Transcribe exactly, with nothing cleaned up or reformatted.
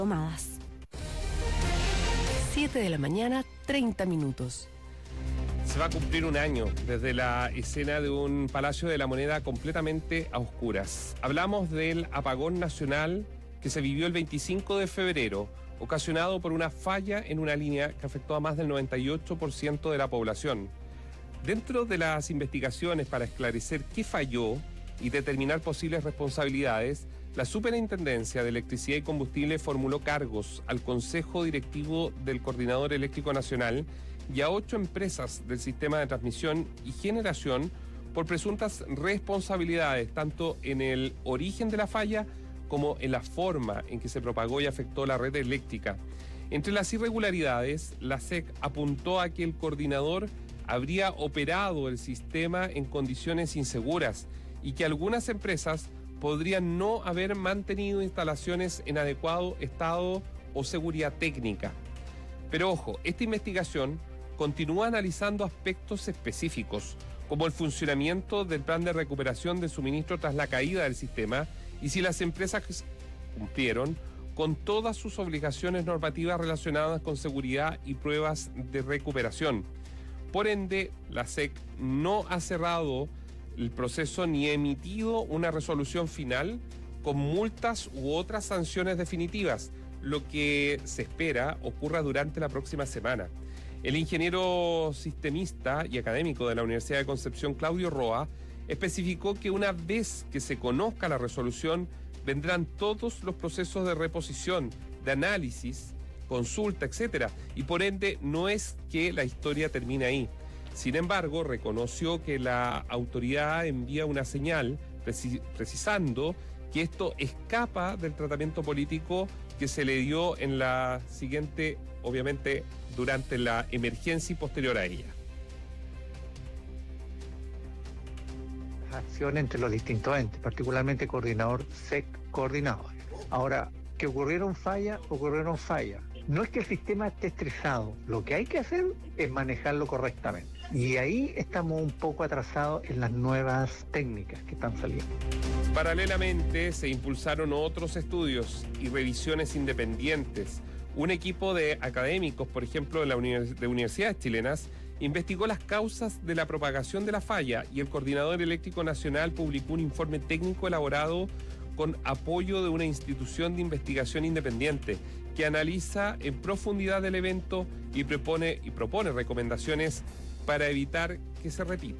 tomadas. siete de la mañana, treinta minutos. Se va a cumplir un año desde la escena de un Palacio de la Moneda completamente a oscuras. Hablamos del apagón nacional que se vivió el veinticinco de febrero, ocasionado por una falla en una línea que afectó a más del noventa y ocho por ciento de la población. Dentro de las investigaciones para esclarecer qué falló y determinar posibles responsabilidades, la Superintendencia de Electricidad y Combustible formuló cargos al Consejo Directivo del Coordinador Eléctrico Nacional y a ocho empresas del sistema de transmisión y generación por presuntas responsabilidades, tanto en el origen de la falla como en la forma en que se propagó y afectó la red eléctrica. Entre las irregularidades, la S E C apuntó a que el coordinador habría operado el sistema en condiciones inseguras y que algunas empresas podrían no haber mantenido instalaciones en adecuado estado o seguridad técnica. Pero ojo, esta investigación continúa analizando aspectos específicos, como el funcionamiento del plan de recuperación de suministro tras la caída del sistema y si las empresas cumplieron con todas sus obligaciones normativas relacionadas con seguridad y pruebas de recuperación. Por ende, la S E C no ha cerrado el proceso ni emitido una resolución final con multas u otras sanciones definitivas, lo que se espera ocurra durante la próxima semana. El ingeniero sistemista y académico de la Universidad de Concepción, Claudio Roa, especificó que una vez que se conozca la resolución, vendrán todos los procesos de reposición, de análisis, consulta, etcétera, y por ende no es que la historia termine ahí. Sin embargo, reconoció que la autoridad envía una señal precisando que esto escapa del tratamiento político que se le dio en la siguiente, obviamente, durante la emergencia y posterior a ella. Acción entre los distintos entes, particularmente coordinador, S E C, coordinador. Ahora, que ocurrieron fallas, ocurrieron fallas. No es que el sistema esté estresado, lo que hay que hacer es manejarlo correctamente. Y ahí estamos un poco atrasados en las nuevas técnicas que están saliendo. Paralelamente, se impulsaron otros estudios y revisiones independientes. Un equipo de académicos, por ejemplo, de, la univers- de universidades chilenas, investigó las causas de la propagación de la falla y el Coordinador Eléctrico Nacional publicó un informe técnico elaborado con apoyo de una institución de investigación independiente que analiza en profundidad el evento y propone, y propone recomendaciones para evitar que se repita.